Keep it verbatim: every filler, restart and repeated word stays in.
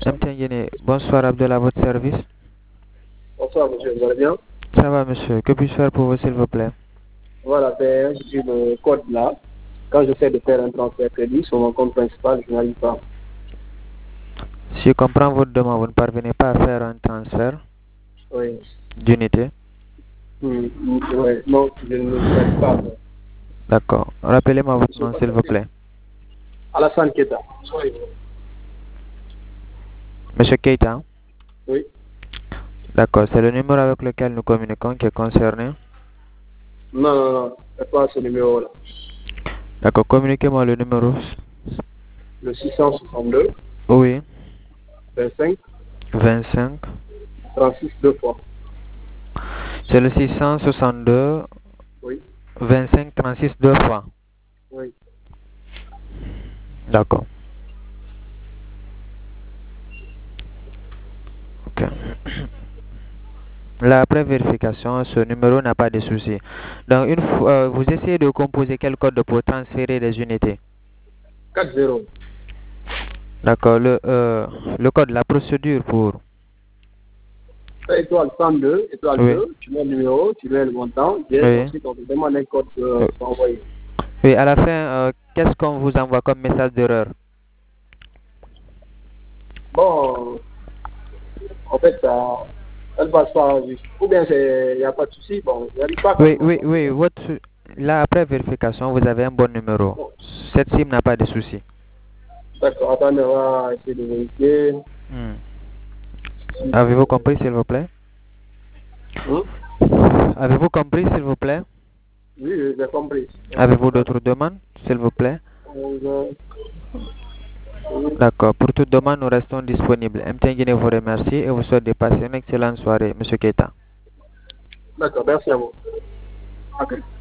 M T N Guinée, bonsoir Abdel, à votre service. Bonsoir monsieur, vous allez bien? Ça va monsieur, que puis-je faire pour vous s'il vous plaît? Voilà, c'est j'ai le code là. Quand j'essaie de faire un transfert crédit sur mon compte principal, je n'arrive pas. Si je comprends votre demande, vous ne parvenez pas à faire un transfert Oui. d'unité. Hmm, hmm, ouais, non, je ne n'arrive pas à faire. D'accord. Rappelez-moi votre Monsieur nom s'il vous plaît. Alassane Keta. Monsieur Keita. Oui. D'accord, c'est le numéro avec lequel nous communiquons qui est concerné. Non, non, non, c'est pas ce numéro-là. D'accord, communiquez-moi le numéro. Le six cent soixante-deux, Oui. vingt-cinq, vingt-cinq. trente-six deux fois. C'est le six cent soixante-deux, Oui. vingt-cinq, trente-six deux fois. Oui. D'accord. Ok. Là, après vérification, ce numéro n'a pas de souci. Donc, une fois, euh, vous essayez de composer quel code pour transférer des unités? quatre zéro. D'accord. Le, euh, le code, la procédure pour... Étoile cent deux, étoile Oui. deux, tu mets le numéro, tu mets le montant, et Oui. ensuite on te demande un code Oui. pour envoyer. Oui, à la fin, euh, qu'est-ce qu'on vous envoie comme message d'erreur? Bon, en fait, ça, ça ne passe pas juste. Ou bien il n'y a pas de souci, bon, il n'y a pas quand Oui, même. oui, oui. Votre, là, après vérification, vous avez un bon numéro. Bon, Cette SIM n'a pas de souci. d'accord, attendez, on va essayer de vérifier. Hmm. Si, Avez-vous compris, s'il vous plaît? hein? Avez-vous compris, s'il vous plaît? Oui, j'ai compris. Avez-vous d'autres demandes, s'il vous plaît? Euh, D'accord. Pour toute demande, nous restons disponibles. M T N Guinée vous remercie et vous souhaite de passer une excellente soirée, Monsieur Keita. D'accord, merci à vous. Ok.